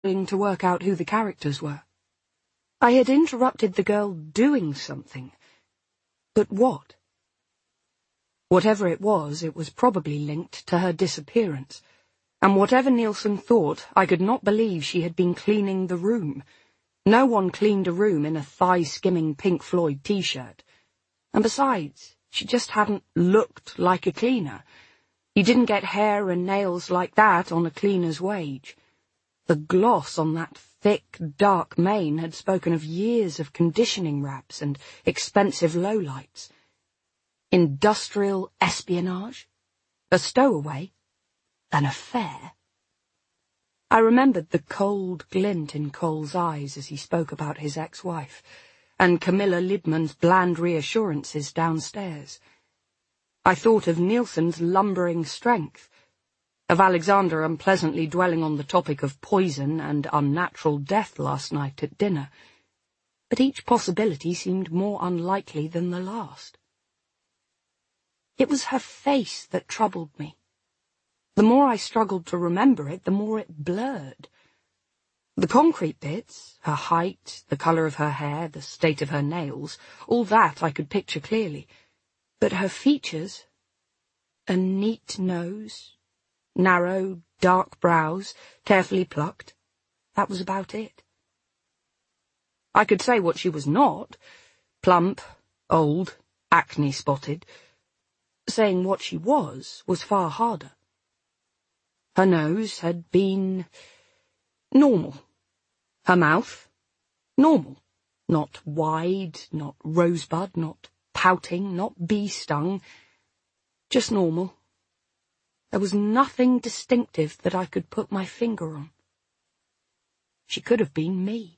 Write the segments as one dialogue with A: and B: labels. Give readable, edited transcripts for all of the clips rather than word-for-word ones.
A: to work out who the characters were. I had interrupted the girl doing something. But what? Whatever it was probably linked to her disappearance. And whatever Nielsen thought, I could not believe she had been cleaning the room. No one cleaned a room in a thigh-skimming Pink Floyd t-shirt. And besides, she just hadn't looked like a cleaner. You didn't get hair and nails like that on a cleaner's wage. The gloss on that thick, dark mane had spoken of years of conditioning wraps and expensive lowlights. Industrial espionage? A stowaway? An affair? I remembered the cold glint in Cole's eyes as he spoke about his ex-wife, and Camilla Lidman's bland reassurances downstairs. I thought of Nielsen's lumbering strength, of Alexander unpleasantly dwelling on the topic of poison and unnatural death last night at dinner, but each possibility seemed more unlikely than the last. It was her face that troubled me. The more I struggled to remember it, the more it blurred. The concrete bits, her height, the colour of her hair, the state of her nails, all that I could picture clearly. But her features, a neat nose, narrow, dark brows, carefully plucked, that was about it. I could say what she was not: plump, old, acne-spotted. Saying what she was far harder. Her nose had been normal. Her mouth, normal. Not wide, not rosebud, not pouting, not bee-stung. Just normal. There was nothing distinctive that I could put my finger on. She could have been me.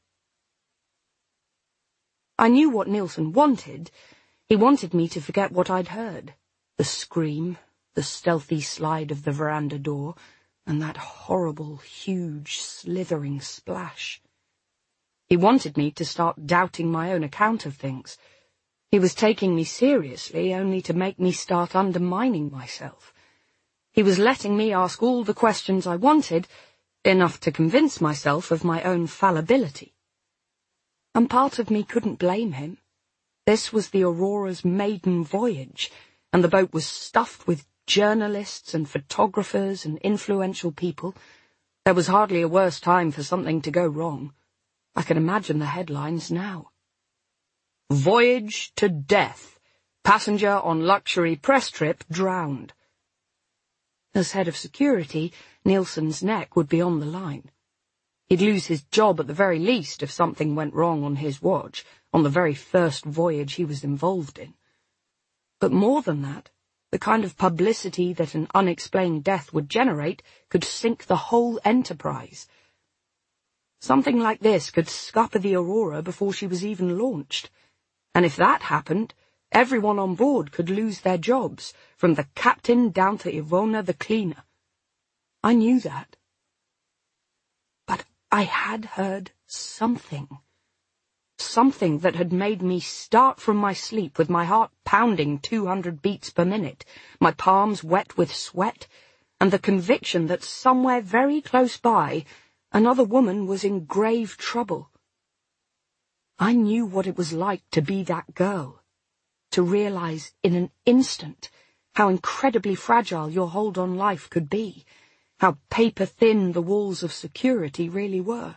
A: I knew what Nielsen wanted. He wanted me to forget what I'd heard. The scream, the stealthy slide of the veranda door, and that horrible, huge, slithering splash. He wanted me to start doubting my own account of things. He was taking me seriously only to make me start undermining myself. He was letting me ask all the questions I wanted, enough to convince myself of my own fallibility. And part of me couldn't blame him. This was the Aurora's maiden voyage, and the boat was stuffed with journalists and photographers and influential people. There was hardly a worse time for something to go wrong. I can imagine the headlines now. Voyage to death. Passenger on luxury press trip drowned. As head of security, Nielsen's neck would be on the line. He'd lose his job at the very least if something went wrong on his watch, on the very first voyage he was involved in. But more than that, the kind of publicity that an unexplained death would generate could sink the whole enterprise. Something like this could scupper the Aurora before she was even launched. And if that happened, everyone on board could lose their jobs, from the captain down to Ivona the cleaner. I knew that. But I had heard something. Something that had made me start from my sleep with my heart pounding 200 beats per minute, my palms wet with sweat, and the conviction that somewhere very close by another woman was in grave trouble. I knew what it was like to be that girl, to realize in an instant how incredibly fragile your hold on life could be, how paper-thin the walls of security really were.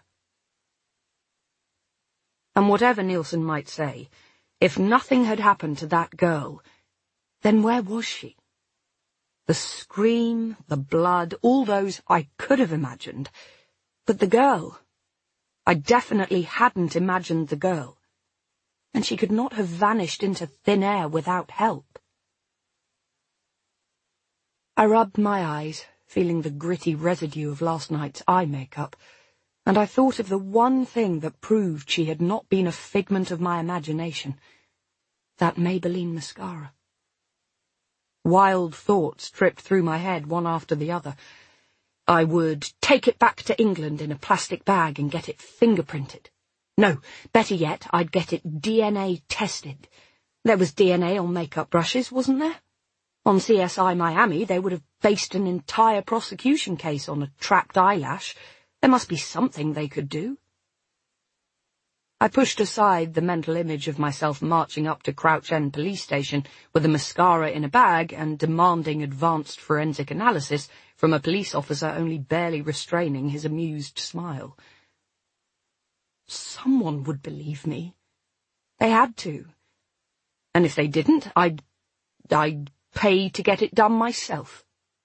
A: And whatever Nielsen might say, if nothing had happened to that girl, then where was she? The scream, the blood, all those I could have imagined. But the girl, I definitely hadn't imagined the girl. And she could not have vanished into thin air without help. I rubbed my eyes, feeling the gritty residue of last night's eye makeup, and I thought of the one thing that proved she had not been a figment of my imagination, that Maybelline mascara. Wild thoughts tripped through my head one after the other. I would take it back to England in a plastic bag and get it fingerprinted. No, better yet, I'd get it DNA tested. There was DNA on makeup brushes, wasn't there? On CSI Miami, they would have based an entire prosecution case on a trapped eyelash. There must be something they could do. I pushed aside the mental image of myself marching up to Crouch End police station with a mascara in a bag and demanding advanced forensic analysis from a police officer only barely restraining his amused smile. Someone would believe me. They had to. And if they didn't, I'd pay to get it done myself.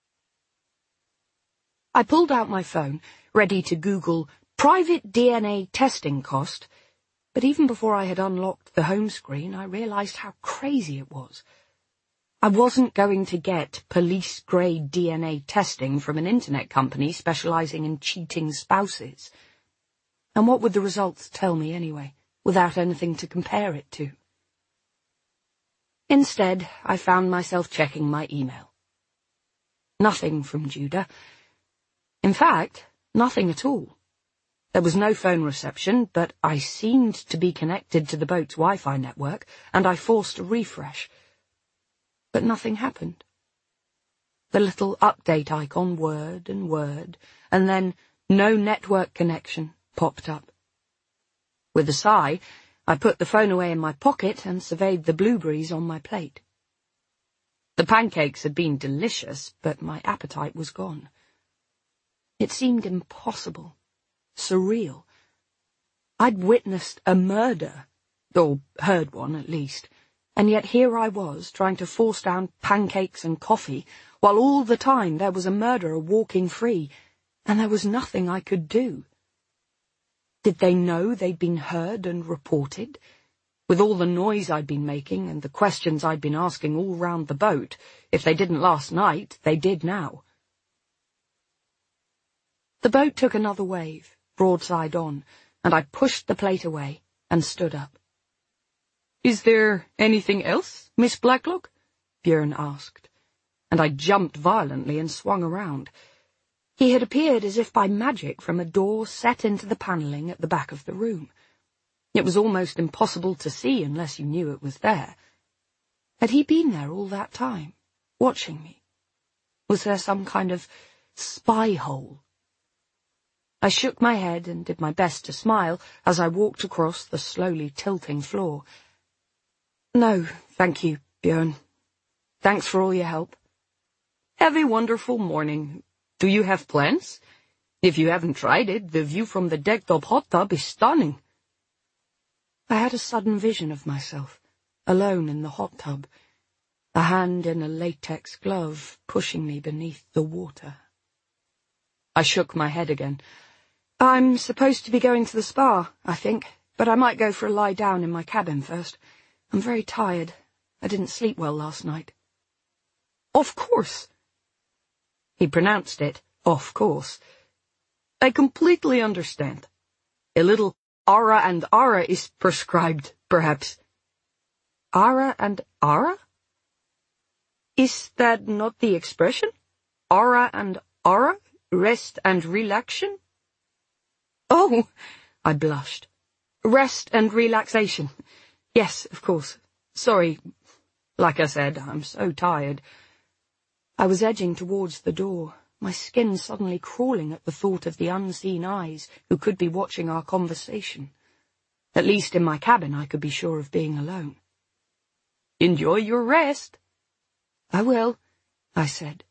A: I pulled out my phone, ready to Google private DNA testing cost, but even before I had unlocked the home screen, I realized how crazy it was. I wasn't going to get police-grade DNA testing from an internet company specializing in cheating spouses. And what would the results tell me anyway, without anything to compare it to? Instead, I found myself checking my email. Nothing from Judah. In fact, nothing at all. There was no phone reception, but I seemed to be connected to the boat's Wi-Fi network, and I forced a refresh. But nothing happened. The little update icon whirred, and then no network connection popped up. With a sigh, I put the phone away in my pocket and surveyed the blueberries on my plate. The pancakes had been delicious, but my appetite was gone. It seemed impossible, surreal. I'd witnessed a murder, or heard one at least, and yet here I was trying to force down pancakes and coffee, while all the time there was a murderer walking free, and there was nothing I could do. Did they know they'd been heard and reported? With all the noise I'd been making and the questions I'd been asking all round the boat, if they didn't last night, they did now. The boat took another wave, broadside on, and I pushed the plate away and stood up. "Is there anything else, Miss Blacklock?" Björn asked, and I jumped violently and swung around. He had appeared as if by magic from a door set into the panelling at the back of the room. It was almost impossible to see unless you knew it was there. Had he been there all that time, watching me? Was there some kind of spy hole? I shook my head and did my best to smile as I walked across the slowly tilting floor. "No, thank you, Björn. Thanks for all your help. Have a wonderful morning. Do you have plans? If you haven't tried it, the view from the decked-up hot tub is stunning." I had a sudden vision of myself, alone in the hot tub, a hand in a latex glove pushing me beneath the water. I shook my head again. "I'm supposed to be going to the spa, I think, but I might go for a lie down in my cabin first. I'm very tired. I didn't sleep well last night." "Of course." He pronounced it, "of course." "I completely understand. A little ara and ara is prescribed, perhaps." "Ara and ara? Is that not the expression? Ara and ara? Rest and relaxation?" "Oh," I blushed. "Rest and relaxation. Yes, of course. Sorry. Like I said, I'm so tired." I was edging towards the door, my skin suddenly crawling at the thought of the unseen eyes who could be watching our conversation. At least in my cabin I could be sure of being alone. "Enjoy your rest." "I will," I said.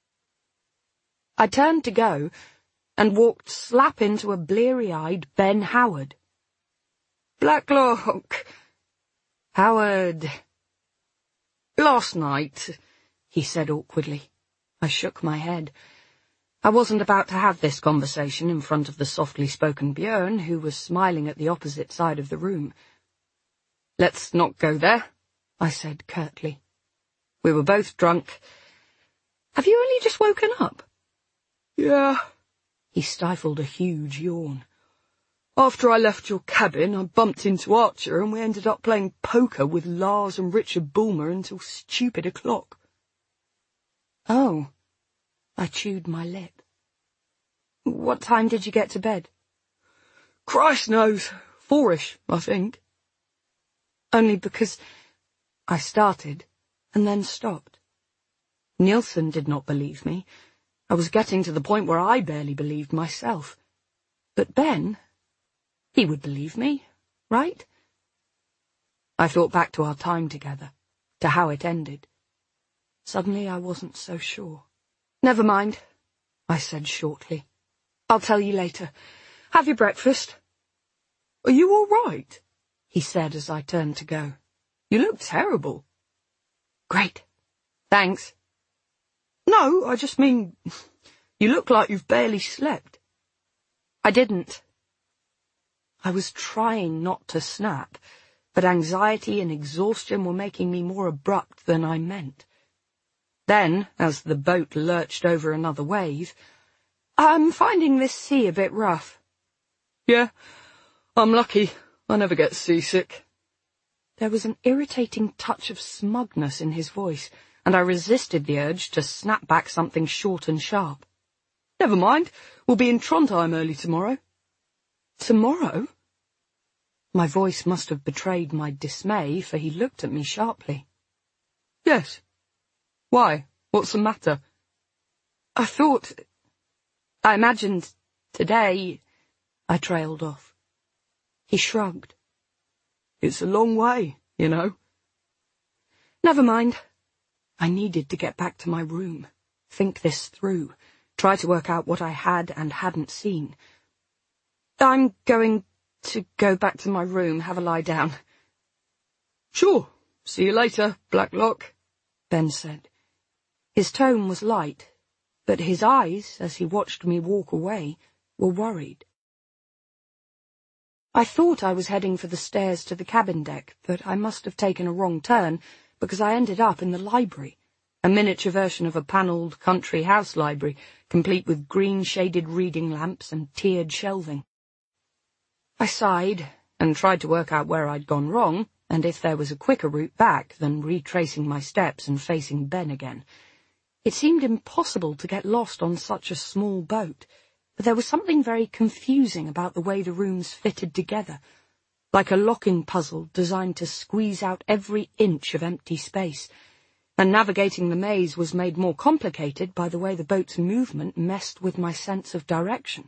A: I turned to go and walked slap into a bleary-eyed Ben Howard. "Blacklock." "Howard." "Last night," he said awkwardly. I shook my head. I wasn't about to have this conversation in front of the softly spoken Björn, who was smiling at the opposite side of the room. "Let's not go there," I said curtly. We were both drunk. "Have you only just woken up?" "Yeah." He stifled a huge yawn. "After I left your cabin, I bumped into Archer and we ended up playing poker with Lars and Richard Bulmer until stupid o'clock." "Oh." I chewed my lip. "What time did you get to bed?" "Christ knows. 4-ish, I think." "Only because—" I started, and then stopped. Nielsen did not believe me. I was getting to the point where I barely believed myself. But Ben, he would believe me, right? I thought back to our time together, to how it ended. Suddenly I wasn't so sure. Never mind, I said shortly. I'll tell you later. Have your breakfast. Are you all right? He said as I turned to go. You look terrible. Great. Thanks. No, I just mean, you look like you've barely slept. I didn't. I was trying not to snap, but anxiety and exhaustion were making me more abrupt than I meant. Then, as the boat lurched over another wave, I'm finding this sea a bit rough. Yeah, I'm lucky. I never get seasick. There was an irritating touch of smugness in his voice, and I resisted the urge to snap back something short and sharp. Never mind, we'll be in Trondheim early tomorrow. Tomorrow? My voice must have betrayed my dismay, for he looked at me sharply. Yes. Why? What's the matter? I imagined today, I trailed off. He shrugged. It's a long way, you know. Never mind. I needed to get back to my room, think this through, try to work out what I had and hadn't seen. I'm going to go back to my room, have a lie down. Sure. See you later, Blacklock, Ben said. His tone was light, but his eyes, as he watched me walk away, were worried. I thought I was heading for the stairs to the cabin deck, but I must have taken a wrong turn, because I ended up in the library, a miniature version of a panelled country house library, complete with green-shaded reading lamps and tiered shelving. I sighed and tried to work out where I'd gone wrong, and if there was a quicker route back than retracing my steps and facing Ben again. It seemed impossible to get lost on such a small boat, but there was something very confusing about the way the rooms fitted together, like a locking puzzle designed to squeeze out every inch of empty space, and navigating the maze was made more complicated by the way the boat's movement messed with my sense of direction.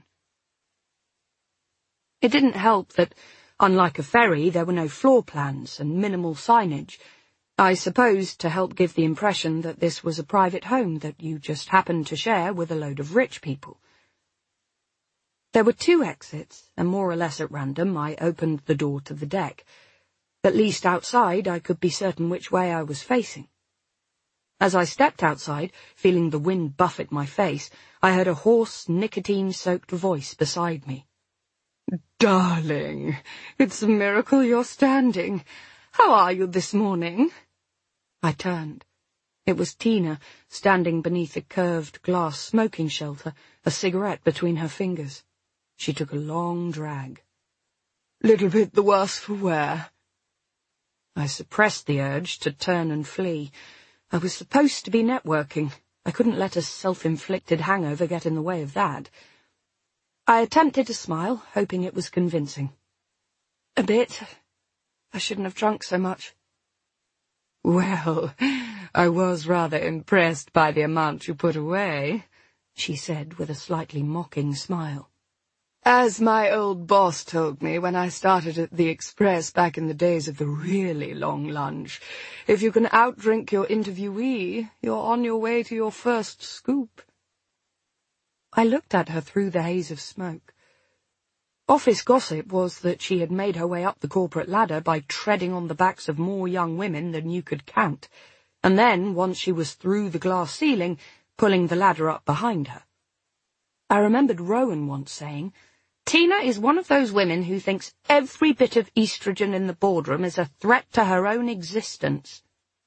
A: It didn't help that, unlike a ferry, there were no floor plans and minimal signage, I suppose to help give the impression that this was a private home that you just happened to share with a load of rich people. There were 2 exits, and more or less at random I opened the door to the deck. At least outside I could be certain which way I was facing. As I stepped outside, feeling the wind buffet my face, I heard a hoarse, nicotine-soaked voice beside me. Darling, it's a miracle you're standing. How are you this morning? I turned. It was Tina, standing beneath a curved glass smoking shelter, a cigarette between her fingers. She took a long drag. Little bit the worse for wear. I suppressed the urge to turn and flee. I was supposed to be networking. I couldn't let a self-inflicted hangover get in the way of that. I attempted to smile, hoping it was convincing. A bit. I shouldn't have drunk so much. Well, I was rather impressed by the amount you put away, she said with a slightly mocking smile. As my old boss told me when I started at the Express back in the days of the really long lunch, if you can outdrink your interviewee, you're on your way to your first scoop. I looked at her through the haze of smoke. Office gossip was that she had made her way up the corporate ladder by treading on the backs of more young women than you could count, and then, once she was through the glass ceiling, pulling the ladder up behind her. I remembered Rowan once saying, Tina is one of those women who thinks every bit of estrogen in the boardroom is a threat to her own existence.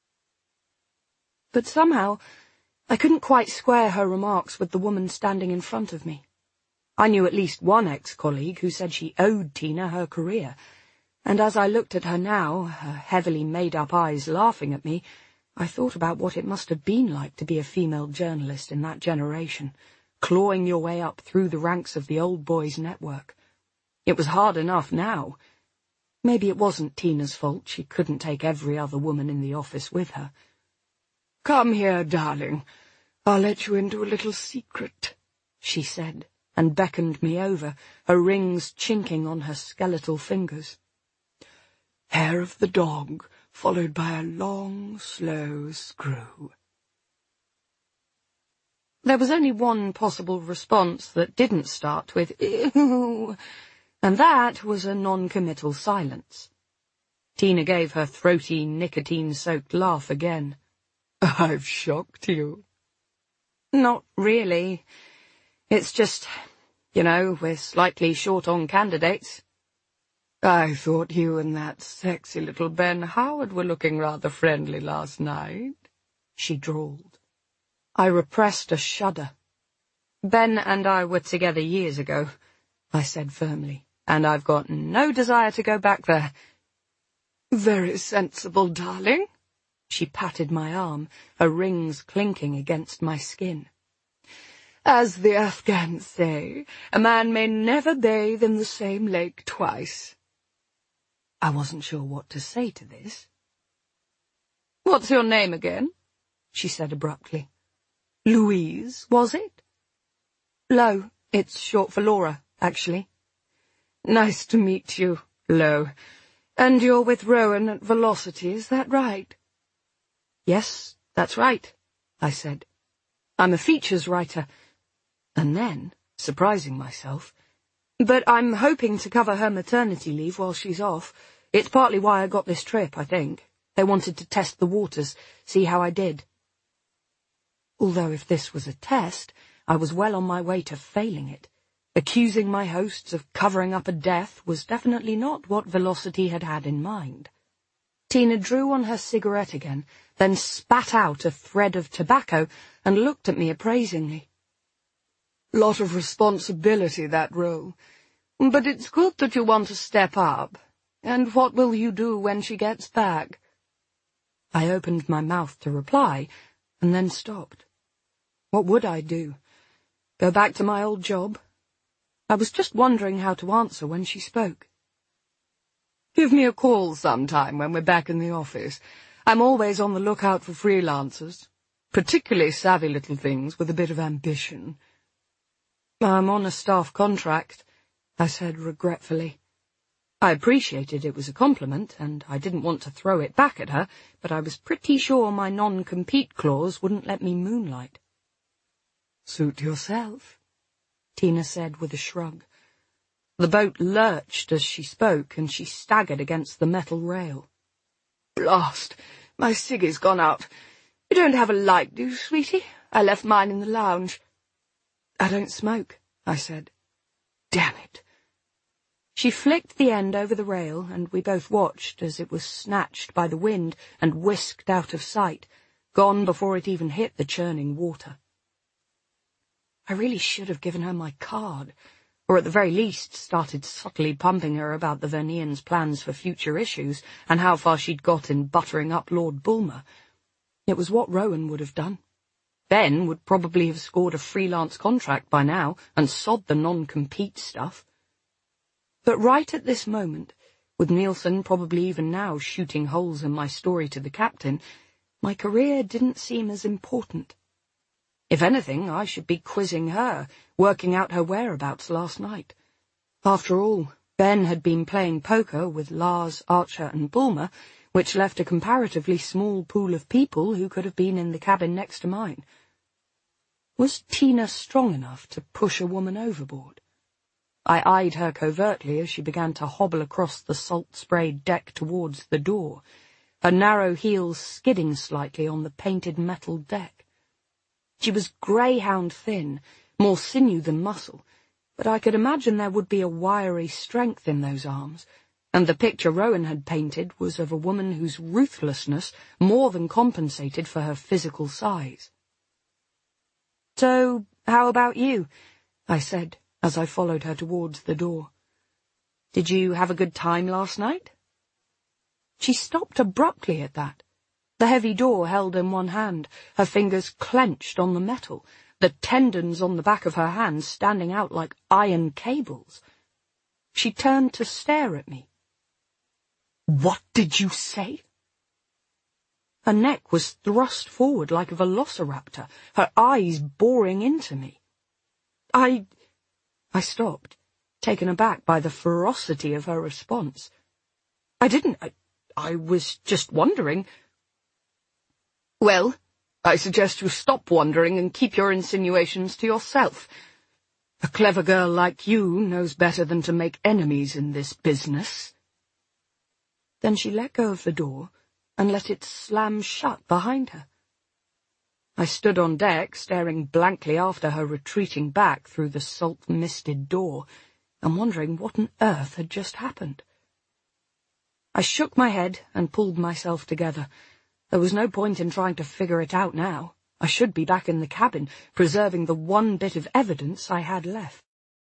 A: But somehow, I couldn't quite square her remarks with the woman standing in front of me. I knew at least one ex-colleague who said she owed Tina her career, and as I looked at her now, her heavily made-up eyes laughing at me, I thought about what it must have been like to be a female journalist in that generation, clawing your way up through the ranks of the old boys' network. It was hard enough now. Maybe it wasn't Tina's fault she couldn't take every other woman in the office with her. Come here, darling. I'll let you into a little secret, she said, and beckoned me over, her rings chinking on her skeletal fingers. Hair of the dog, followed by a long, slow screw. There was only one possible response that didn't start with "ew," and that was a non-committal silence. Tina gave her throaty, nicotine-soaked laugh again. I've shocked you. Not really. It's just, we're slightly short on candidates. I thought you and that sexy little Ben Howard were looking rather friendly last night, she drawled. I repressed a shudder. Ben and I were together years ago, I said firmly, and I've got no desire to go back there. Very sensible, darling. She patted my arm, her rings clinking against my skin. As the Afghans say, a man may never bathe in the same lake twice. I wasn't sure what to say to this. What's your name again? She said abruptly. Louise, was it? Lo, it's short for Laura, actually. Nice to meet you, Lo. And you're with Rowan at Velocity, is that right? Yes, that's right, I said. I'm a features writer. And then, surprising myself, but I'm hoping to cover her maternity leave while she's off. It's partly why I got this trip, I think. They wanted to test the waters, see how I did. Although if this was a test, I was well on my way to failing it. Accusing my hosts of covering up a death was definitely not what Velocity had had in mind. Tina drew on her cigarette again, then spat out a thread of tobacco and looked at me appraisingly. Lot of responsibility, that role. But it's good that you want to step up. And what will you do when she gets back? I opened my mouth to reply, and then stopped. What would I do? Go back to my old job? I was just wondering how to answer when she spoke. Give me a call sometime when we're back in the office. I'm always on the lookout for freelancers, particularly savvy little things with a bit of ambition. I'm on a staff contract, I said regretfully. I appreciated it was a compliment, and I didn't want to throw it back at her, but I was pretty sure my non-compete clause wouldn't let me moonlight. Suit yourself, Tina said with a shrug. The boat lurched as she spoke, and she staggered against the metal rail. Blast! My ciggie's gone out. You don't have a light, do you, sweetie? I left mine in the lounge. I don't smoke, I said. Damn it. She flicked the end over the rail, and we both watched as it was snatched by the wind and whisked out of sight, gone before it even hit the churning water. I really should have given her my card, or at the very least started subtly pumping her about the Vernians' plans for future issues and how far she'd got in buttering up Lord Bulmer. It was what Rowan would have done. Ben would probably have scored a freelance contract by now and sod the non-compete stuff. But right at this moment, with Nielsen probably even now shooting holes in my story to the captain, my career didn't seem as important. If anything, I should be quizzing her, working out her whereabouts last night. After all, Ben had been playing poker with Lars, Archer and Bulmer, which left a comparatively small pool of people who could have been in the cabin next to mine. Was Tina strong enough to push a woman overboard? I eyed her covertly as she began to hobble across the salt-sprayed deck towards the door, her narrow heels skidding slightly on the painted metal deck. She was greyhound thin, more sinew than muscle, but I could imagine there would be a wiry strength in those arms, and the picture Rowan had painted was of a woman whose ruthlessness more than compensated for her physical size. So, how about you? I said, as I followed her towards the door. Did you have a good time last night? She stopped abruptly at that. The heavy door held in one hand, her fingers clenched on the metal, the tendons on the back of her hands standing out like iron cables. She turned to stare at me. What did you say? Her neck was thrust forward like a velociraptor, her eyes boring into me. I stopped, taken aback by the ferocity of her response. I was just wondering. Well, I suggest you stop wondering and keep your insinuations to yourself. A clever girl like you knows better than to make enemies in this business. Then she let go of the door and let it slam shut behind her. I stood on deck, staring blankly after her retreating back through the salt-misted door, and wondering what on earth had just happened. I shook my head and pulled myself together. There was no point in trying to figure it out now. I should be back in the cabin, preserving the one bit of evidence I had left.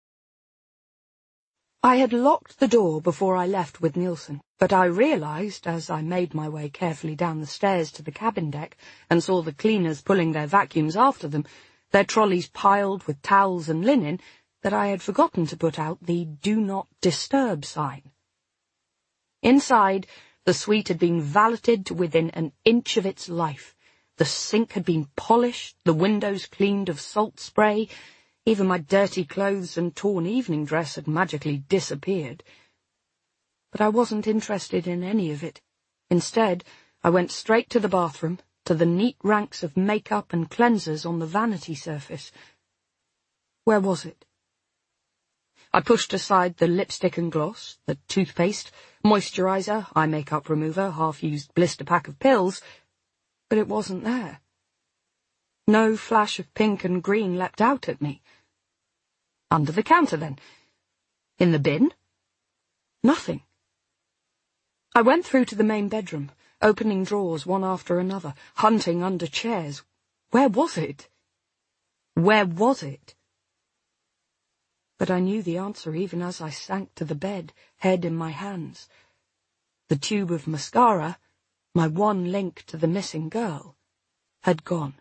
A: I had locked the door before I left with Nielsen, but I realized, as I made my way carefully down the stairs to the cabin deck and saw the cleaners pulling their vacuums after them, their trolleys piled with towels and linen, that I had forgotten to put out the "Do Not Disturb" sign. Inside, the suite had been valeted to within an inch of its life. The sink had been polished, the windows cleaned of salt spray. Even my dirty clothes and torn evening dress had magically disappeared. But I wasn't interested in any of it. Instead, I went straight to the bathroom, to the neat ranks of makeup and cleansers on the vanity surface. Where was it? I pushed aside the lipstick and gloss, the toothpaste, moisturizer, eye makeup remover, half-used blister pack of pills, but it wasn't there. No flash of pink and green leapt out at me. Under the counter, then. In the bin? Nothing. I went through to the main bedroom, opening drawers one after another, hunting under chairs. Where was it? Where was it? But I knew the answer even as I sank to the bed, head in my hands. The tube of mascara, my one link to the missing girl, had gone.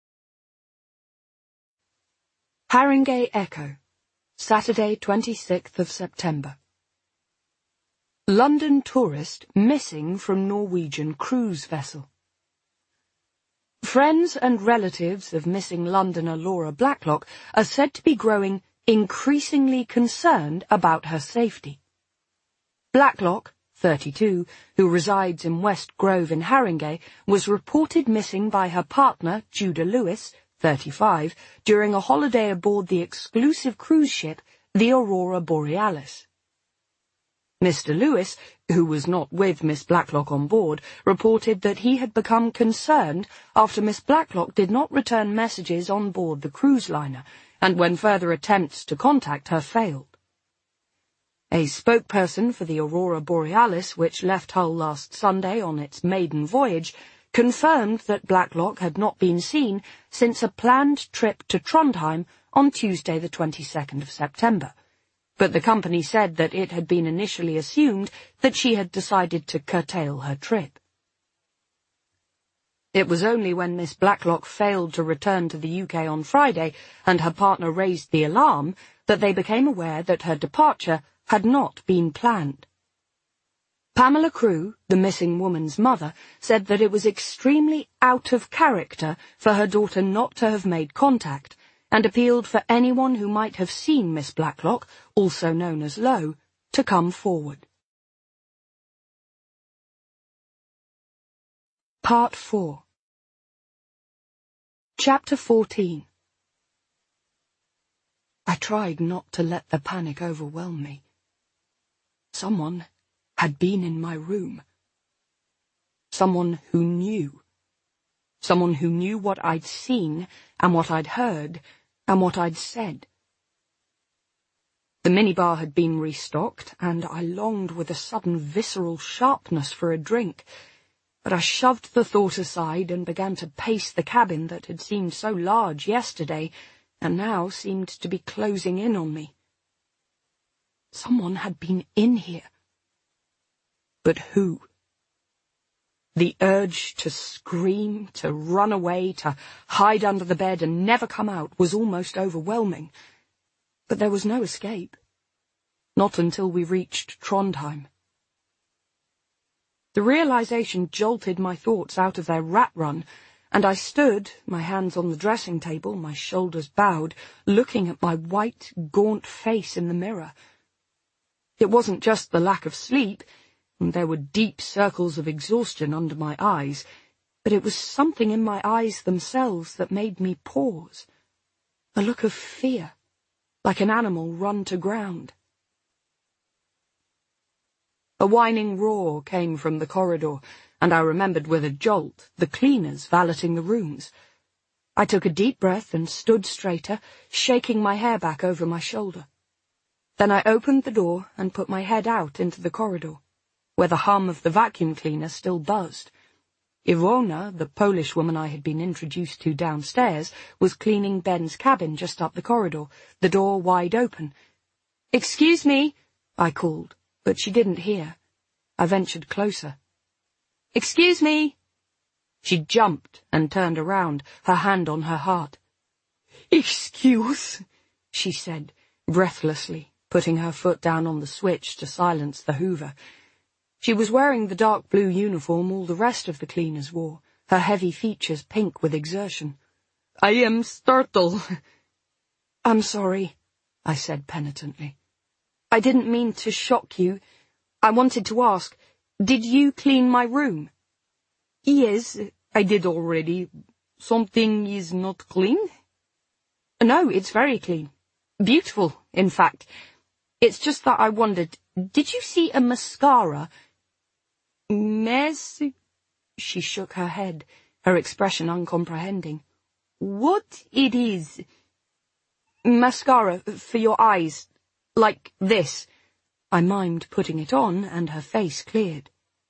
A: Haringey Echo, Saturday, 26th of September. London tourist missing from Norwegian cruise vessel. Friends and relatives of missing Londoner Laura Blacklock are said to be growing increasingly concerned about her safety. Blacklock, 32, who resides in West Grove in Haringey, was reported missing by her partner, Judah Lewis, 35, during a holiday aboard the exclusive cruise ship, the Aurora Borealis. Mr. Lewis, who was not with Miss Blacklock on board, reported that he had become concerned after Miss Blacklock did not return messages on board the cruise liner, and when further attempts to contact her failed. A spokesperson for the Aurora Borealis, which left Hull last Sunday on its maiden voyage, confirmed that Blacklock had not been seen since a planned trip to Trondheim on Tuesday the 22nd of September. But the company said that it had been initially assumed that she had decided to curtail her trip. It was only when Miss Blacklock failed to return to the UK on Friday and her partner raised the alarm that they became aware that her departure had not been planned. Pamela Crewe, the missing woman's mother, said that it was extremely out of character for her daughter not to have made contact, and appealed for anyone who might have seen Miss Blacklock, also known as Lo, to come forward. Part 4. Chapter 14. I tried not to let the panic overwhelm me. Someone had been in my room. Someone who knew. Someone who knew what I'd seen and what I'd heard and what I'd said. The minibar had been restocked, and I longed with a sudden visceral sharpness for a drink, but I shoved the thought aside and began to pace the cabin that had seemed so large yesterday and now seemed to be closing in on me. Someone had been in here. But who? The urge to scream, to run away, to hide under the bed and never come out was almost overwhelming. But there was no escape. Not until we reached Trondheim. The realization jolted my thoughts out of their rat run, and I stood, my hands on the dressing table, my shoulders bowed, looking at my white, gaunt face in the mirror. It wasn't just the lack of sleep, and there were deep circles of exhaustion under my eyes, but it was something in my eyes themselves that made me pause. A look of fear, like an animal run to ground. A whining roar came from the corridor, and I remembered with a jolt the cleaners valeting the rooms. I took a deep breath and stood straighter, shaking my hair back over my shoulder. Then I opened the door and put my head out into the corridor, where the hum of the vacuum cleaner still buzzed. Iwona, the Polish woman I had been introduced to downstairs, was cleaning Ben's cabin just up the corridor, the door wide open. "Excuse me," I called, but she didn't hear. I ventured closer. "Excuse me." She jumped and turned around, her hand on her heart. "Excuse," she said, breathlessly, putting her foot down on the switch to silence the hoover. She was wearing the dark blue uniform all the rest of the cleaners wore, her heavy features pink with exertion. "I am startled." "I'm sorry," I said penitently. "I didn't mean to shock you. I wanted to ask, did you clean my room?" "Yes, I did already. Something is not clean?" "No, it's very clean. Beautiful, in fact. It's just that I wondered, did you see a mascara?" "Mess?" She shook her head, her expression uncomprehending. "What it is?" "Mascara for your eyes, like this." I mimed putting it on, and her face cleared.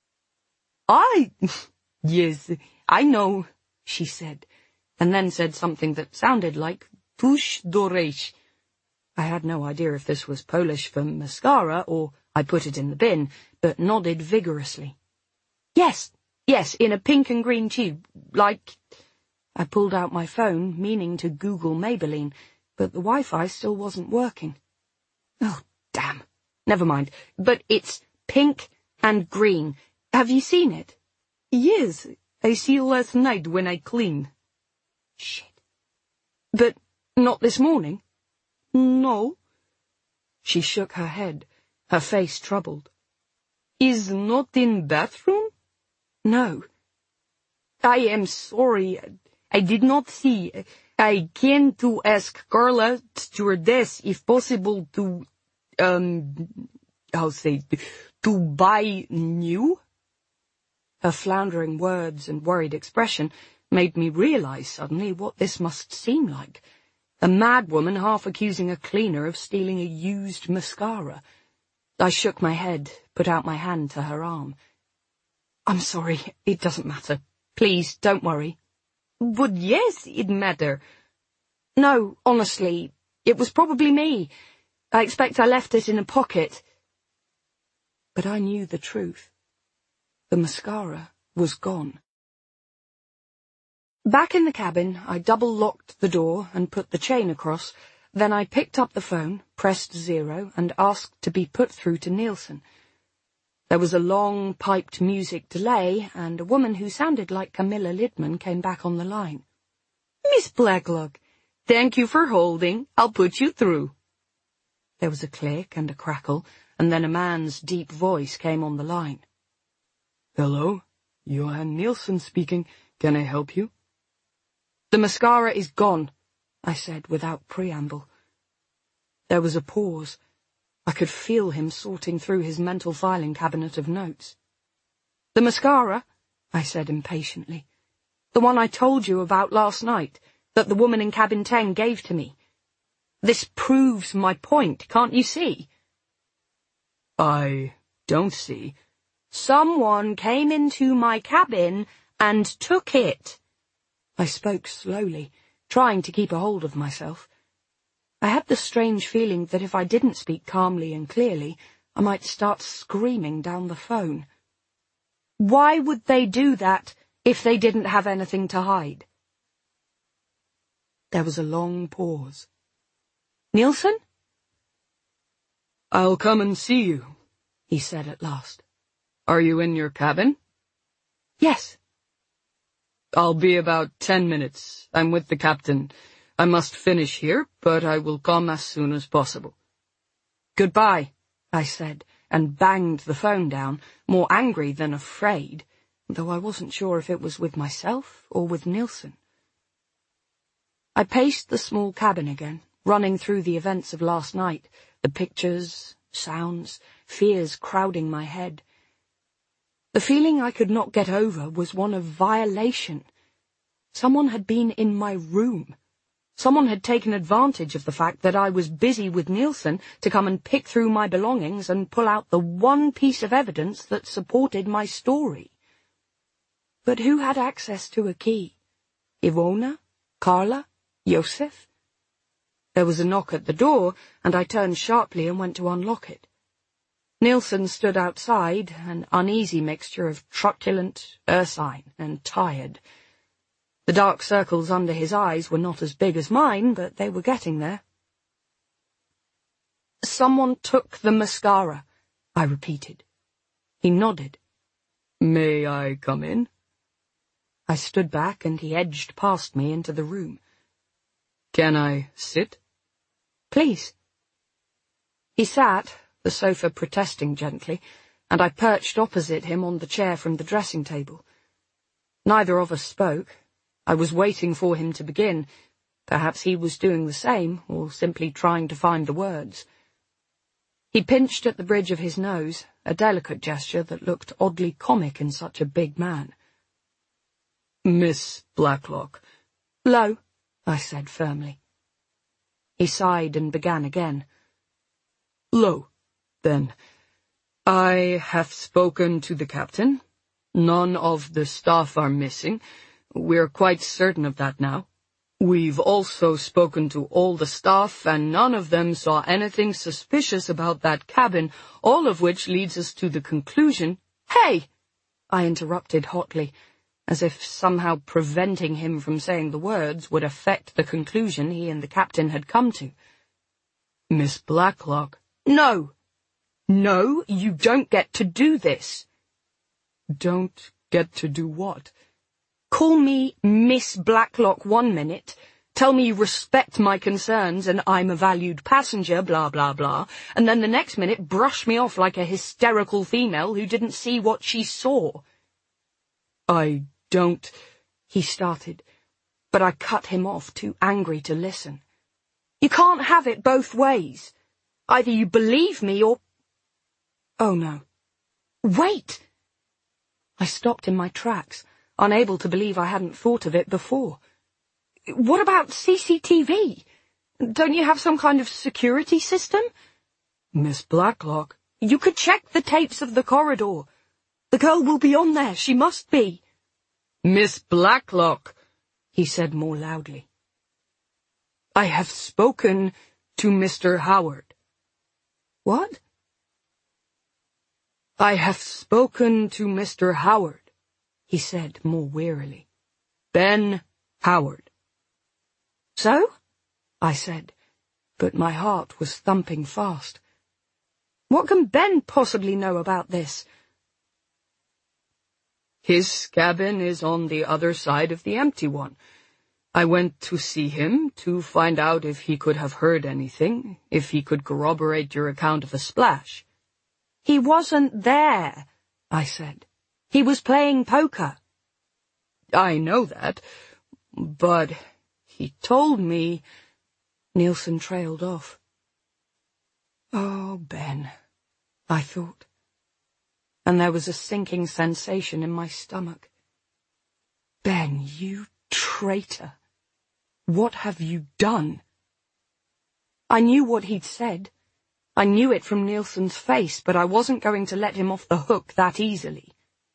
A: Yes, I know," she said, and then said something that sounded like tush doresh. I had no idea if this was Polish for mascara, or I put it in the bin, but nodded vigorously. Yes, in a pink and green tube, like—" I pulled out my phone, meaning to Google Maybelline, but the Wi-Fi still wasn't working. Oh, damn. Never mind. But it's pink and green. Have you seen it? "Yes, I see last night when I cleaned." Shit. But not this morning? "No." She shook her head, her face troubled. "Is not in bathroom?" "No." "I am sorry. I did not see. I came to ask Carla, stewardess, if possible to, to buy new?" Her floundering words and worried expression made me realize suddenly what this must seem like. A mad woman half accusing a cleaner of stealing a used mascara. I shook my head, put out my hand to her arm. "I'm sorry, it doesn't matter. Please, don't worry." "But yes, it matter." "No, honestly, it was probably me. I expect I left it in a pocket." But I knew the truth. The mascara was gone. Back in the cabin, I double-locked the door and put the chain across. Then I picked up the phone, pressed 0, and asked to be put through to Nielsen. There was a long, piped music delay, and a woman who sounded like Camilla Lidman came back on the line. "Miss Blacklock, thank you for holding. I'll put you through." There was a click and a crackle, and then a man's deep voice came on the line. "Hello, Johan Nielsen speaking. Can I help you?" "The mascara is gone," I said without preamble. There was a pause. I could feel him sorting through his mental filing cabinet of notes. "The mascara," I said impatiently. "The one I told you about last night, that the woman in cabin 10 gave to me. This proves my point, can't you see?" "I don't see." "Someone came into my cabin and took it." I spoke slowly, trying to keep a hold of myself. I had the strange feeling that if I didn't speak calmly and clearly, I might start screaming down the phone. "Why would they do that if they didn't have anything to hide?" There was a long pause. "Nielsen?" "I'll come and see you," he said at last. "Are you in your cabin?" "Yes." I'll be about 10 minutes. I'm with the captain. I must finish here, but I will come as soon as possible." "Goodbye," I said, and banged the phone down, more angry than afraid, though I wasn't sure if it was with myself or with Nielsen. I paced the small cabin again, running through the events of last night, the pictures, sounds, fears crowding my head. The feeling I could not get over was one of violation. Someone had been in my room. Someone had taken advantage of the fact that I was busy with Nielsen to come and pick through my belongings and pull out the one piece of evidence that supported my story. But who had access to a key? Ivona? Carla? Josef? There was a knock at the door, and I turned sharply and went to unlock it. Nielsen stood outside, an uneasy mixture of truculent, ursine, and tired. The dark circles under his eyes were not as big as mine, but they were getting there. "Someone took the mascara," I repeated. He nodded. "May I come in?" I stood back, and he edged past me into the room. "Can I sit?" "Please." He sat, the sofa protesting gently, and I perched opposite him on the chair from the dressing table. Neither of us spoke. I was waiting for him to begin. Perhaps he was doing the same, or simply trying to find the words. He pinched at the bridge of his nose, a delicate gesture that looked oddly comic in such a big man. "Miss Blacklock." "Low," I said firmly. He sighed and began again. "Low, then. I have spoken to the captain. None of the staff are missing. We're quite certain of that now. We've also spoken to all the staff, and none of them saw anything suspicious about that cabin, all of which leads us to the conclusion—" "Hey!" I interrupted hotly, as if somehow preventing him from saying the words would affect the conclusion he and the captain had come to. "Miss Blacklock." "No! No, you don't get to do this." "Don't get to do what?" "Call me Miss Blacklock 1 minute, tell me you respect my concerns and I'm a valued passenger, blah, blah, blah, and then the next minute brush me off like a hysterical female who didn't see what she saw." "I don't—" he started, but I cut him off, too angry to listen. "You can't have it both ways. Either you believe me or—" "Oh, no. Wait!" I stopped in my tracks, unable to believe I hadn't thought of it before. "What about CCTV? Don't you have some kind of security system?" "Miss Blacklock." "You could check the tapes of the corridor. The girl will be on there, she must be." "Miss Blacklock," he said more loudly. "I have spoken to Mr. Howard." "What?" "I have spoken to Mr. Howard," he said more wearily. "Ben Howard." "So?" I said, but my heart was thumping fast. "What can Ben possibly know about this?" "His cabin is on the other side of the empty one. I went to see him to find out if he could have heard anything, if he could corroborate your account of a splash." "He wasn't there," I said. "He was playing poker." "I know that, but he told me—" Nielsen trailed off. "Oh, Ben," I thought, and there was a sinking sensation in my stomach. "Ben, you traitor! What have you done?" I knew what he'd said. I knew it from Nielsen's face, but I wasn't going to let him off the hook that easily.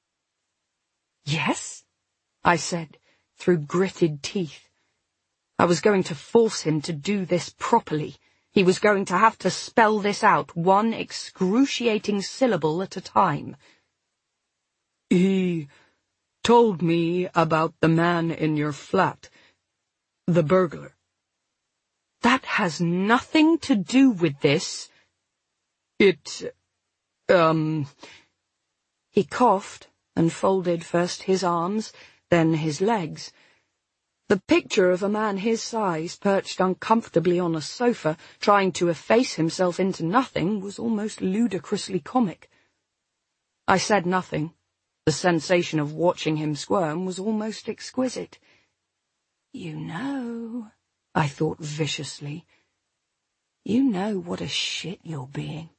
A: "Yes?" I said, through gritted teeth. I was going to force him to do this properly. He was going to have to spell this out, one excruciating syllable at a time. "He told me about the man in your flat, the burglar." "That has nothing to do with this." He coughed and folded first his arms, then his legs. The picture of a man his size perched uncomfortably on a sofa, trying to efface himself into nothing, was almost ludicrously comic. I said nothing. The sensation of watching him squirm was almost exquisite. "You know," I thought viciously, "you know what a shit you're being."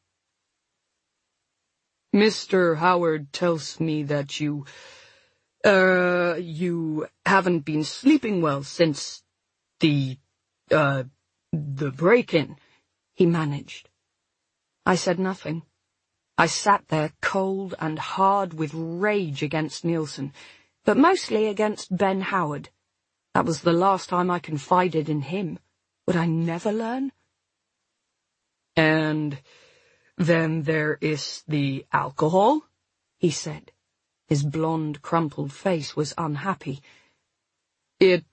A: "Mr. Howard tells me that you haven't been sleeping well since the break-in," he managed. I said nothing. I sat there cold and hard with rage against Nielsen, but mostly against Ben Howard. That was the last time I confided in him. Would I never learn? "And then there is the alcohol," he said. His blonde, crumpled face was unhappy. It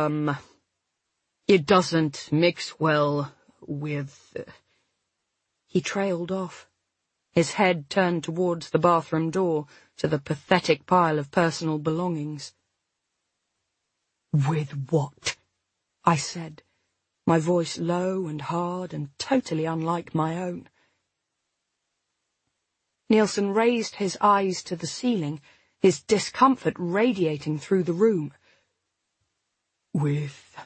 A: doesn't mix well with—" He trailed off. His head turned towards the bathroom door, to the pathetic pile of personal belongings. "With what?" I said, my voice low and hard and totally unlike my own. Nielsen raised his eyes to the ceiling, his discomfort radiating through the room. "With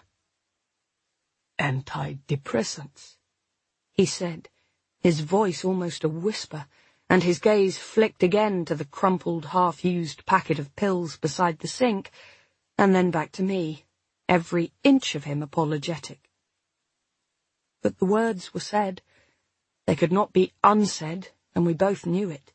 A: antidepressants," he said, his voice almost a whisper, and his gaze flicked again to the crumpled, half-used packet of pills beside the sink, and then back to me, every inch of him apologetic. But the words were said. They could not be unsaid, and we both knew it.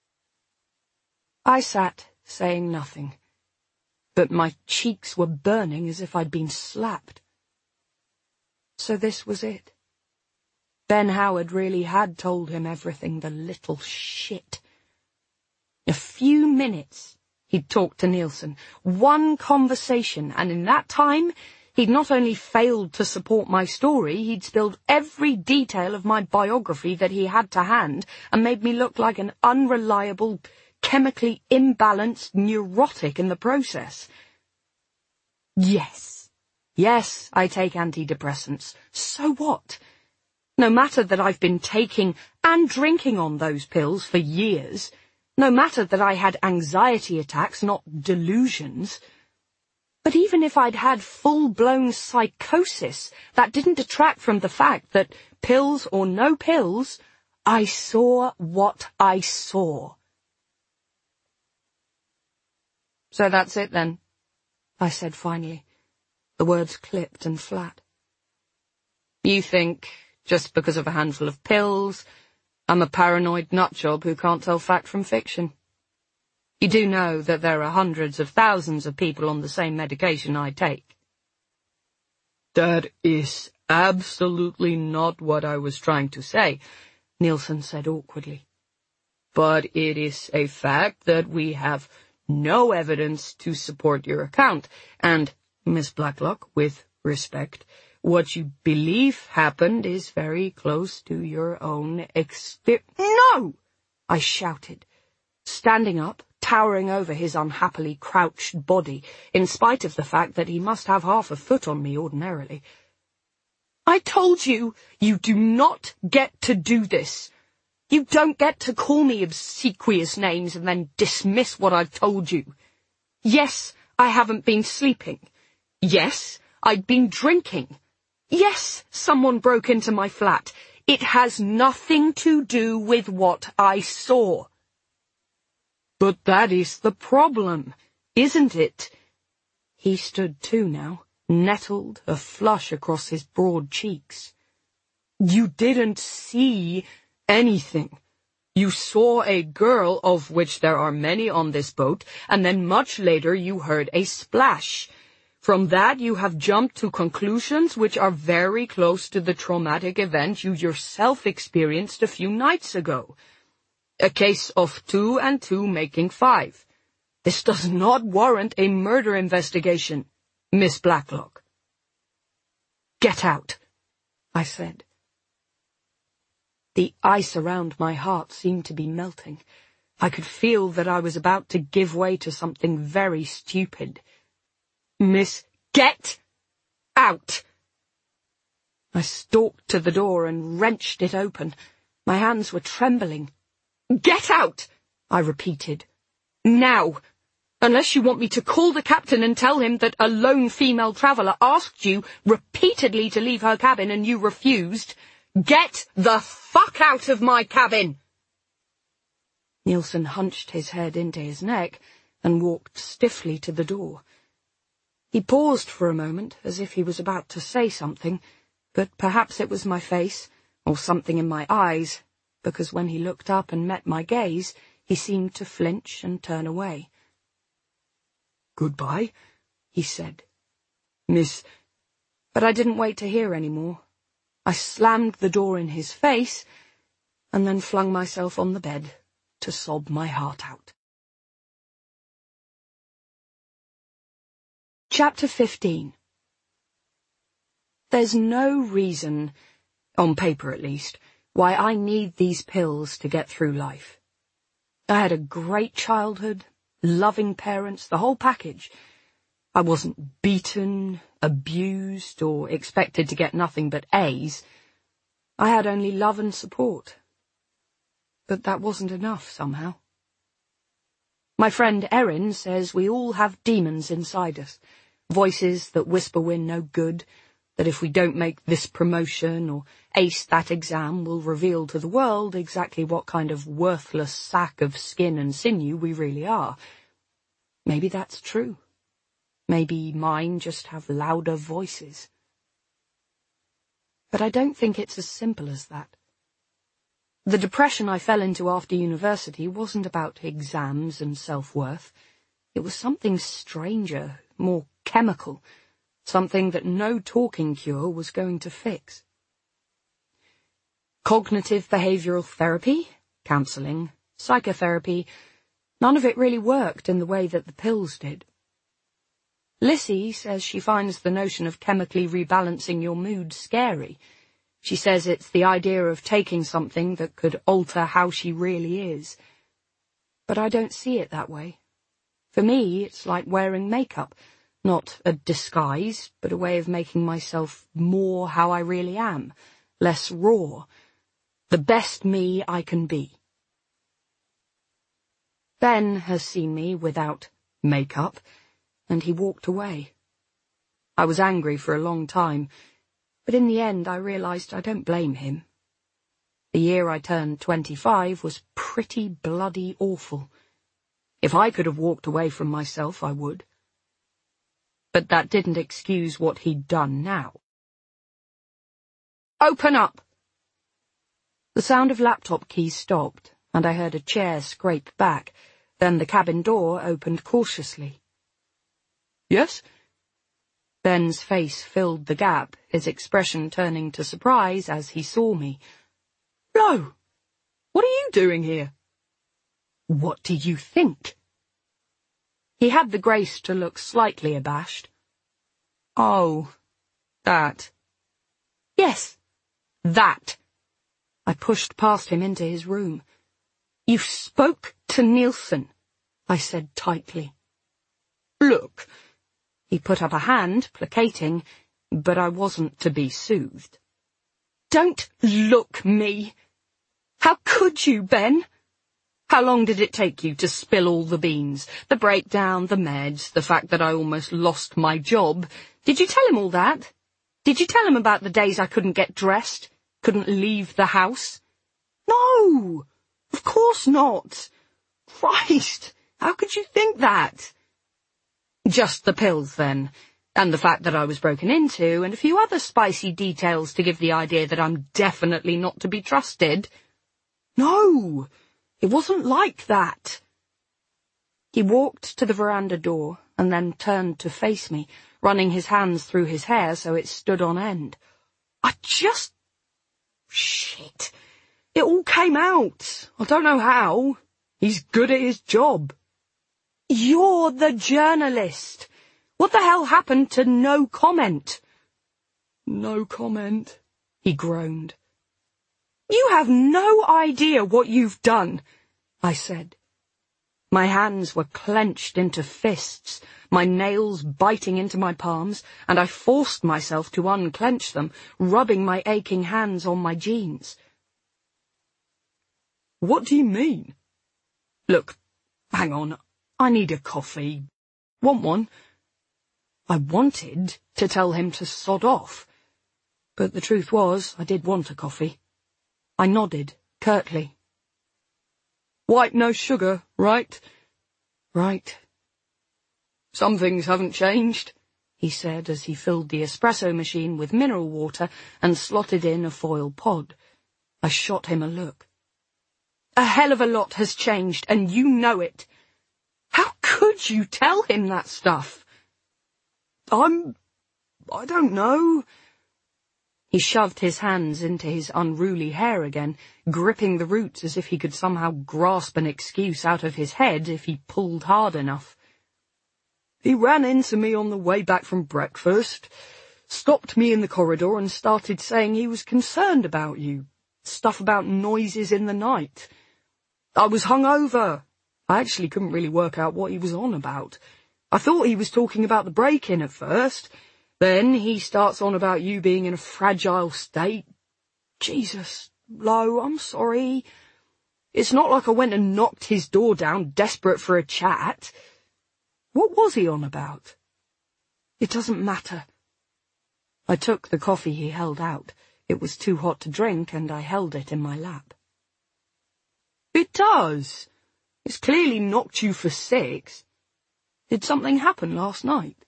A: I sat, saying nothing, but my cheeks were burning as if I'd been slapped. So this was it. Ben Howard really had told him everything, the little shit. A few minutes he'd talked to Nielsen, one conversation, and in that time he'd not only failed to support my story, he'd spilled every detail of my biography that he had to hand and made me look like an unreliable, chemically imbalanced neurotic in the process. Yes, I take antidepressants. So what? No matter that I've been taking and drinking on those pills for years, no matter that I had anxiety attacks, not delusions. But even if I'd had full-blown psychosis, that didn't detract from the fact that, pills or no pills, I saw what I saw. "So that's it then," I said finally, the words clipped and flat. "You think, just because of a handful of pills, I'm a paranoid nutjob who can't tell fact from fiction. You do know that there are hundreds of thousands of people on the same medication I take." "That is absolutely not what I was trying to say," Nielsen said awkwardly. "But it is a fact that we have no evidence to support your account, and, Miss Blacklock, with respect, what you believe happened is very close to your own experience." "No!" I shouted, standing up, towering over his unhappily crouched body, in spite of the fact that he must have half a foot on me ordinarily. "I told you, you do not get to do this. You don't get to call me obsequious names and then dismiss what I've told you. Yes, I haven't been sleeping. Yes, I'd been drinking. Yes, someone broke into my flat. It has nothing to do with what I saw." "But that is the problem, isn't it?" He stood too now, nettled, a flush across his broad cheeks. "You didn't see anything. You saw a girl, of which there are many on this boat, and then much later you heard a splash. From that you have jumped to conclusions which are very close to the traumatic event you yourself experienced a few nights ago. A case of 2 and 2 making 5. This does not warrant a murder investigation, Miss Blacklock." "Get out," I said. The ice around my heart seemed to be melting. I could feel that I was about to give way to something very stupid. "Miss, get out!" I stalked to the door and wrenched it open. My hands were trembling. "Get out!" I repeated. "Now! Unless you want me to call the captain and tell him that a lone female traveller asked you repeatedly to leave her cabin and you refused. Get the fuck out of my cabin!" Nielsen hunched his head into his neck and walked stiffly to the door. He paused for a moment, as if he was about to say something, but perhaps it was my face, or something in my eyes, because when he looked up and met my gaze, he seemed to flinch and turn away. "Goodbye," he said. "Miss—" But I didn't wait to hear any more. I slammed the door in his face, and then flung myself on the bed to sob my heart out. Chapter 15. There's no reason, on paper at least, why I need these pills to get through life. I had a great childhood, loving parents, the whole package. I wasn't beaten, abused, or expected to get nothing but A's. I had only love and support. But that wasn't enough, somehow. My friend Erin says we all have demons inside us, voices that whisper we're no good, that if we don't make this promotion or ace that exam, we'll reveal to the world exactly what kind of worthless sack of skin and sinew we really are. Maybe that's true. Maybe mine just have louder voices. But I don't think it's as simple as that. The depression I fell into after university wasn't about exams and self-worth. It was something stranger, more chemical, something that no talking cure was going to fix. Cognitive behavioral therapy, counseling, psychotherapy, none of it really worked in the way that the pills did. Lissy says she finds the notion of chemically rebalancing your mood scary. She says it's the idea of taking something that could alter how she really is. But I don't see it that way. For me, it's like wearing makeup, not a disguise, but a way of making myself more how I really am, less raw, the best me I can be. Ben has seen me without makeup, and he walked away. I was angry for a long time, but in the end I realized I don't blame him. The year I turned 25 was pretty bloody awful. If I could have walked away from myself, I would. But that didn't excuse what he'd done now. "Open up!" The sound of laptop keys stopped, and I heard a chair scrape back. Then the cabin door opened cautiously. "Yes?" Ben's face filled the gap, his expression turning to surprise as he saw me. "Flo, what are you doing here?" "What did you think?" He had the grace to look slightly abashed. "Oh, that." "Yes, that." I pushed past him into his room. "You spoke to Nielsen," I said tightly. "Look." He put up a hand, placating, but I wasn't to be soothed. "Don't look me. How could you, Ben? How long did it take you to spill all the beans? The breakdown, the meds, the fact that I almost lost my job. Did you tell him all that? Did you tell him about the days I couldn't get dressed, couldn't leave the house?" "No, of course not. Christ, how could you think that?" "Just the pills, then, and the fact that I was broken into, and a few other spicy details to give the idea that I'm definitely not to be trusted." "No, it wasn't like that." He walked to the veranda door and then turned to face me, running his hands through his hair so it stood on end. Shit. It all came out. I don't know how. He's good at his job." "You're the journalist. What the hell happened to no comment?" "No comment," he groaned. "You have no idea what you've done," I said. My hands were clenched into fists, my nails biting into my palms, and I forced myself to unclench them, rubbing my aching hands on my jeans. "What do you mean?" "Look, hang on, I need a coffee. Want one?" I wanted to tell him to sod off, but the truth was I did want a coffee. I nodded curtly. "White, no sugar, right?" "Right." "Some things haven't changed," he said as he filled the espresso machine with mineral water and slotted in a foil pod. I shot him a look. "A hell of a lot has changed, and you know it. How could you tell him that stuff?" I don't know." He shoved his hands into his unruly hair again, gripping the roots as if he could somehow grasp an excuse out of his head if he pulled hard enough. "He ran into me on the way back from breakfast, stopped me in the corridor and started saying he was concerned about you, stuff about noises in the night. I was hungover. I actually couldn't really work out what he was on about. I thought he was talking about the break-in at first. Then he starts on about you being in a fragile state. Jesus, Lo, I'm sorry. It's not like I went and knocked his door down, desperate for a chat. What was he on about?" "It doesn't matter." I took the coffee he held out. It was too hot to drink, and I held it in my lap. "It does. It's clearly knocked you for 6. Did something happen last night?"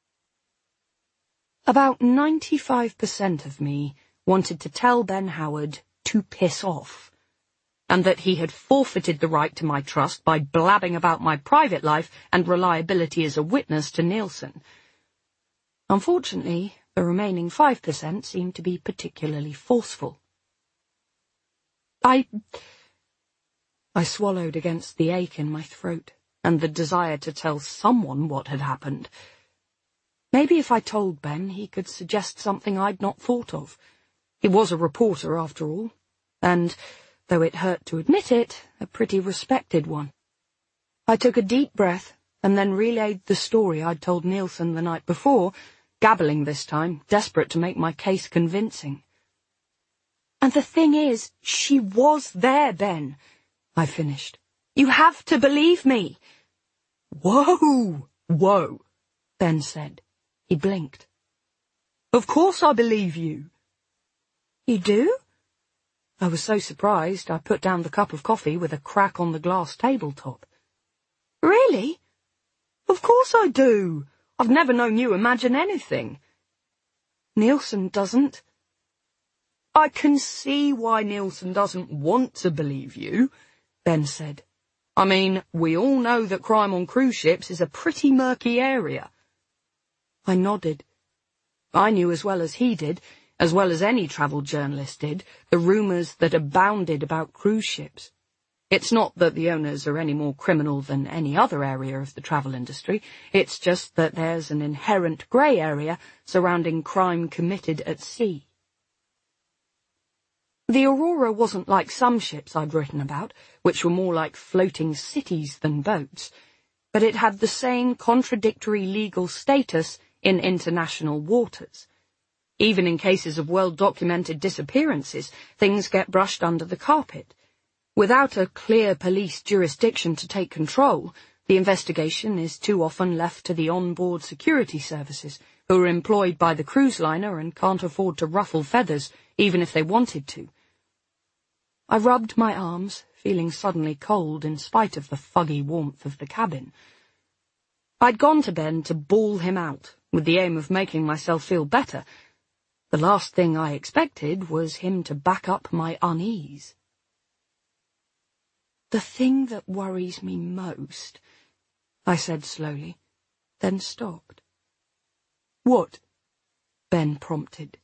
A: About 95% of me wanted to tell Ben Howard to piss off, and that he had forfeited the right to my trust by blabbing about my private life and reliability as a witness to Nielsen. Unfortunately, the remaining 5% seemed to be particularly forceful. I swallowed against the ache in my throat and the desire to tell someone what had happened. Maybe if I told Ben, he could suggest something I'd not thought of. He was a reporter, after all, and, though it hurt to admit it, a pretty respected one. I took a deep breath and then relayed the story I'd told Nielsen the night before, gabbling this time, desperate to make my case convincing. "And the thing is, she was there, Ben," I finished. "You have to believe me." Whoa, Ben said. He blinked. "Of course I believe you." "You do?" I was so surprised I put down the cup of coffee with a crack on the glass tabletop. "Really?" "Of course I do. I've never known you imagine anything." "Nielsen doesn't." "I can see why Nielsen doesn't want to believe you," Ben said. "I mean, we all know that crime on cruise ships is a pretty murky area." I nodded. I knew as well as he did, as well as any travel journalist did, the rumours that abounded about cruise ships. It's not that the owners are any more criminal than any other area of the travel industry, it's just that there's an inherent grey area surrounding crime committed at sea. The Aurora wasn't like some ships I'd written about, which were more like floating cities than boats, but it had the same contradictory legal status in international waters. Even in cases of well-documented disappearances, things get brushed under the carpet. Without a clear police jurisdiction to take control, the investigation is too often left to the on-board security services, who are employed by the cruise liner and can't afford to ruffle feathers, even if they wanted to. I rubbed my arms, feeling suddenly cold in spite of the fuggy warmth of the cabin. I'd gone to Ben to bawl him out, with the aim of making myself feel better. The last thing I expected was him to back up my unease. "The thing that worries me most," I said slowly, then stopped. "What?" Ben prompted.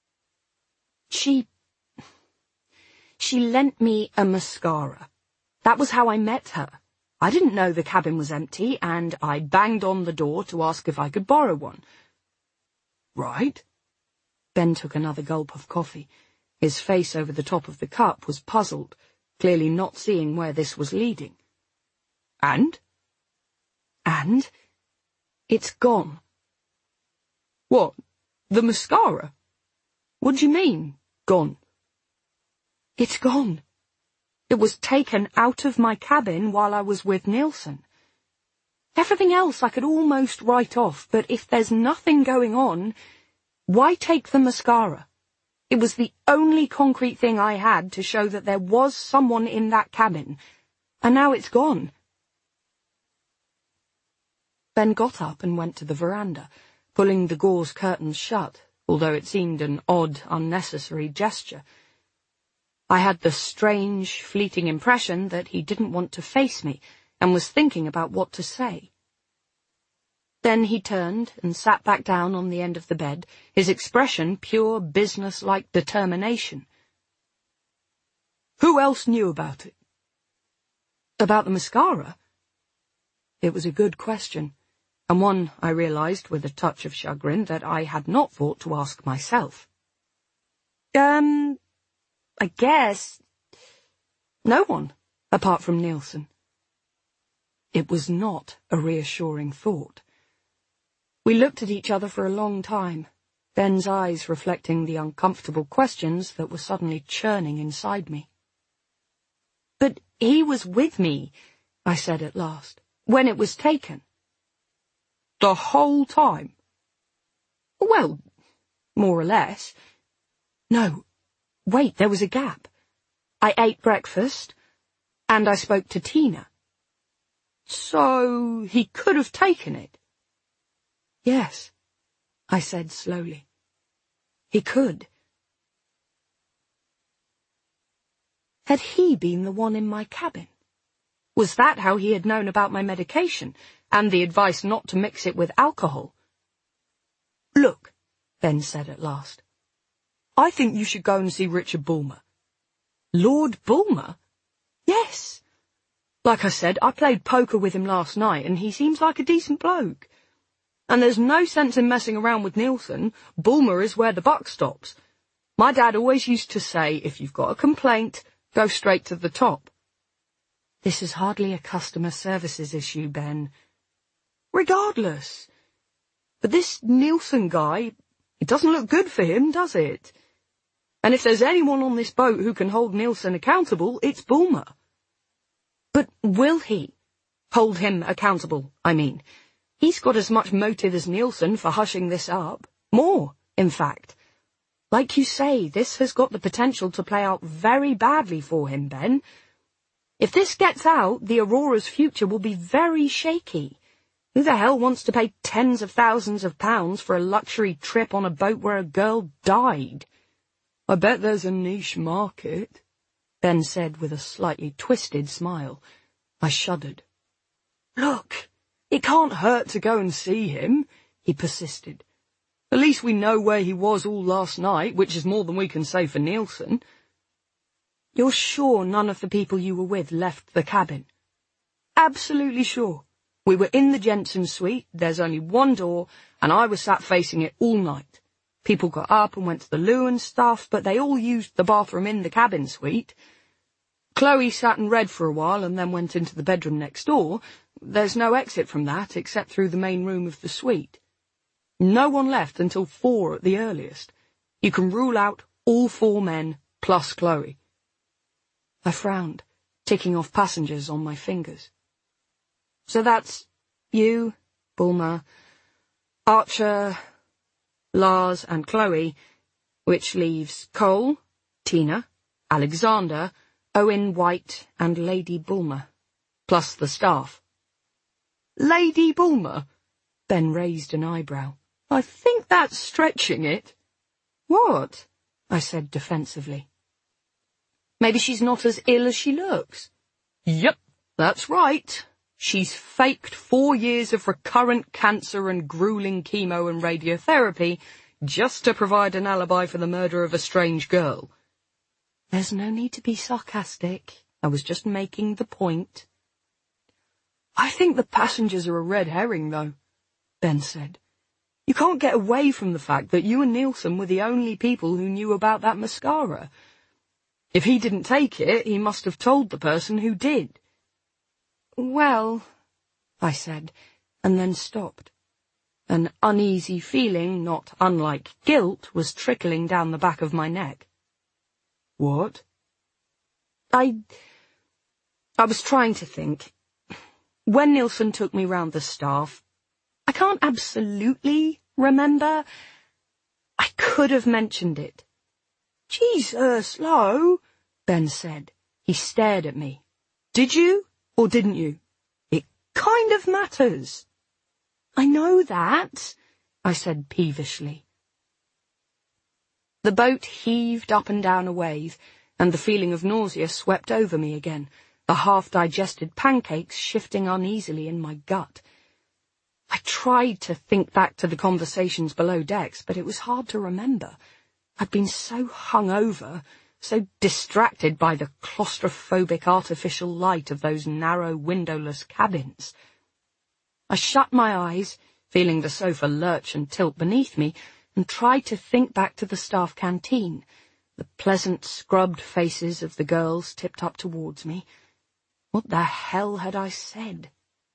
A: She lent me a mascara. That was how I met her. I didn't know the cabin was empty, and I banged on the door to ask if I could borrow one. "Right." Ben took another gulp of coffee. His face over the top of the cup was puzzled, clearly not seeing where this was leading. And? And? It's gone. What? The mascara? What do you mean, gone? It's gone. It was taken out of my cabin while I was with Nielsen. Everything else I could almost write off, but if there's nothing going on, why take the mascara? It was the only concrete thing I had to show that there was someone in that cabin, and now it's gone. Ben got up and went to the veranda, pulling the gauze curtains shut, although it seemed an odd, unnecessary gesture. I had the strange, fleeting impression that he didn't want to face me, and was thinking about what to say. Then he turned and sat back down on the end of the bed, his expression pure business-like determination. Who else knew about it? About the mascara? It was a good question, and one, I realized with a touch of chagrin, that I had not thought to ask myself. I guess no one, apart from Nielsen. It was not a reassuring thought. We looked at each other for a long time, Ben's eyes reflecting the uncomfortable questions that were suddenly churning inside me. But he was with me, I said at last, when it was taken. The whole time? Well, more or less. No, wait, there was a gap. I ate breakfast, and I spoke to Tina. So he could have taken it? Yes, I said slowly. He could. Had he been the one in my cabin? Was that how he had known about my medication, and the advice not to mix it with alcohol? Look, Ben said at last, I think you should go and see Richard Bulmer. Lord Bulmer? Yes. Like I said, I played poker with him last night, and he seems like a decent bloke. And there's no sense in messing around with Nielsen. Bulmer is where the buck stops. My dad always used to say, if you've got a complaint, go straight to the top. This is hardly a customer services issue, Ben. Regardless. But this Nielsen guy, it doesn't look good for him, does it? And if there's anyone on this boat who can hold Nielsen accountable, it's Bulmer. But will he hold him accountable, I mean? He's got as much motive as Nielsen for hushing this up. More, in fact. Like you say, this has got the potential to play out very badly for him, Ben. If this gets out, the Aurora's future will be very shaky. Who the hell wants to pay tens of thousands of pounds for a luxury trip on a boat where a girl died? I bet there's a niche market, Ben said with a slightly twisted smile. I shuddered. Look, it can't hurt to go and see him, he persisted. At least we know where he was all last night, which is more than we can say for Nielsen. You're sure none of the people you were with left the cabin? Absolutely sure. We were in the Jensen suite, there's only one door, and I was sat facing it all night. People got up and went to the loo and stuff, but they all used the bathroom in the cabin suite. Chloe sat and read for a while and then went into the bedroom next door. There's no exit from that except through the main room of the suite. No one left until 4 at the earliest. You can rule out all 4 men plus Chloe. I frowned, ticking off passengers on my fingers. So that's you, Bulmer, Archer, Lars and Chloe, which leaves Cole, Tina, Alexander, Owen White and Lady Bulmer, plus the staff. Lady Bulmer? Ben raised an eyebrow. I think that's stretching it. What? I said defensively. Maybe she's not as ill as she looks. Yep, that's right. She's faked 4 years of recurrent cancer and grueling chemo and radiotherapy just to provide an alibi for the murder of a strange girl. There's no need to be sarcastic. I was just making the point. I think the passengers are a red herring, though, Ben said. You can't get away from the fact that you and Nielsen were the only people who knew about that mascara. If he didn't take it, he must have told the person who did. Well, I said, and then stopped. An uneasy feeling, not unlike guilt, was trickling down the back of my neck. What? I was trying to think. When Nilsson took me round the staff, I can't absolutely remember. I could have mentioned it. Jesus, Lo, Ben said. He stared at me. Did you, or didn't you? It kind of matters. I know that, I said peevishly. The boat heaved up and down a wave, and the feeling of nausea swept over me again, the half-digested pancakes shifting uneasily in my gut. I tried to think back to the conversations below decks, but it was hard to remember. I'd been so hungover, so distracted by the claustrophobic artificial light of those narrow, windowless cabins. I shut my eyes, feeling the sofa lurch and tilt beneath me, and tried to think back to the staff canteen, the pleasant, scrubbed faces of the girls tipped up towards me. What the hell had I said?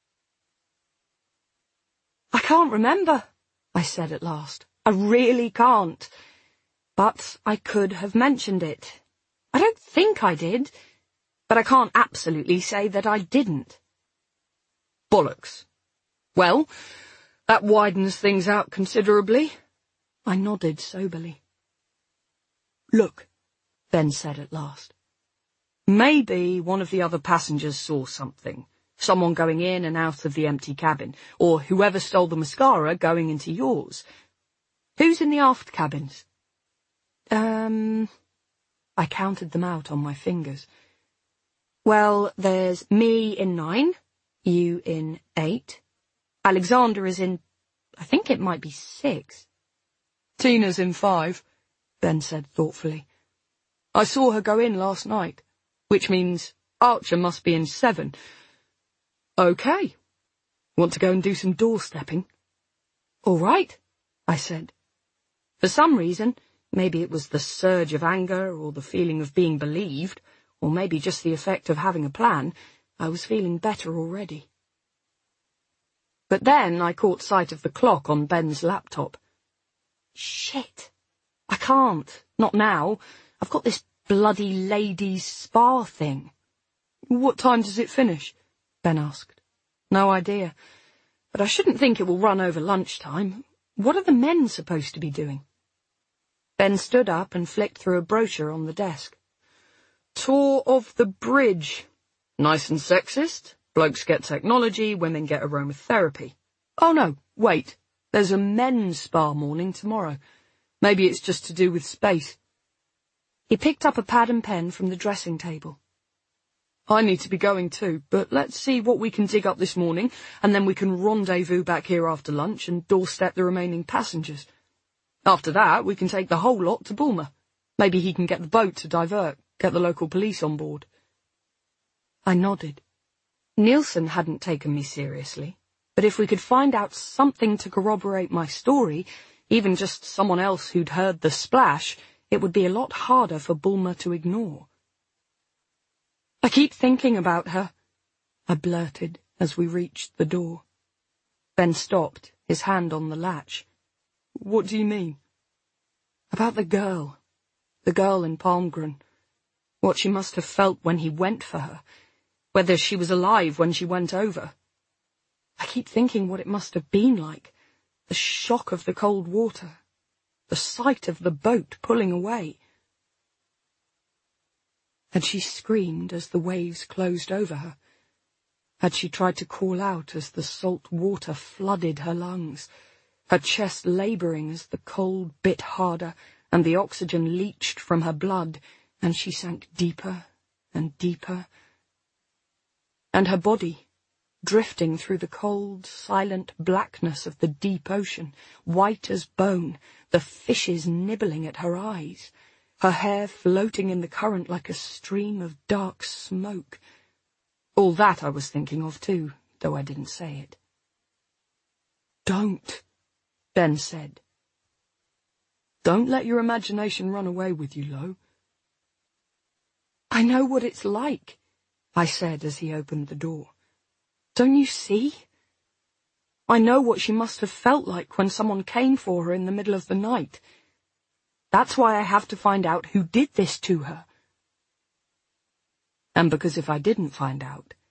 A: I can't remember, I said at last. I really can't. But I could have mentioned it. I don't think I did, but I can't absolutely say that I didn't. Bollocks. Well, that widens things out considerably. I nodded soberly. Look, Ben said at last. Maybe one of the other passengers saw something. Someone going in and out of the empty cabin, or whoever stole the mascara going into yours. Who's in the aft cabins? I counted them out on my fingers. Well, there's me in 9, you in 8. Alexander is in, I think it might be 6. Tina's in 5, Ben said thoughtfully. I saw her go in last night, which means Archer must be in 7. Okay. Want to go and do some doorstepping? All right, I said. For some reason, maybe it was the surge of anger or the feeling of being believed, or maybe just the effect of having a plan, I was feeling better already. But then I caught sight of the clock on Ben's laptop. Shit. I can't. Not now. I've got this bloody ladies' spa thing. What time does it finish? Ben asked. No idea. But I shouldn't think it will run over lunchtime. What are the men supposed to be doing? Ben stood up and flicked through a brochure on the desk. Tour of the bridge. Nice and sexist. Blokes get technology, women get aromatherapy. Oh no, wait. There's a men's spa morning tomorrow. Maybe it's just to do with space. He picked up a pad and pen from the dressing table. I need to be going too, but let's see what we can dig up this morning, and then we can rendezvous back here after lunch and doorstep the remaining passengers. After that, we can take the whole lot to Bulmer. Maybe he can get the boat to divert, get the local police on board. I nodded. Nilsson hadn't taken me seriously, but if we could find out something to corroborate my story, even just someone else who'd heard the splash, it would be a lot harder for Bulmer to ignore. I keep thinking about her, I blurted as we reached the door. Ben stopped, his hand on the latch. What do you mean? About the girl in Palmgren. What she must have felt when he went for her, whether she was alive when she went over. I keep thinking what it must have been like, the shock of the cold water, the sight of the boat pulling away. Had she screamed as the waves closed over her? Had she tried to call out as the salt water flooded her lungs, her chest labouring as the cold bit harder and the oxygen leached from her blood, and she sank deeper and deeper? And her body, drifting through the cold, silent blackness of the deep ocean, white as bone, the fishes nibbling at her eyes, her hair floating in the current like a stream of dark smoke. All that I was thinking of too, though I didn't say it. Don't, Ben said. Don't let your imagination run away with you, Lo. I know what it's like, I said as he opened the door. Don't you see? I know what she must have felt like when someone came for her in the middle of the night. That's why I have to find out who did this to her. And because if I didn't find out,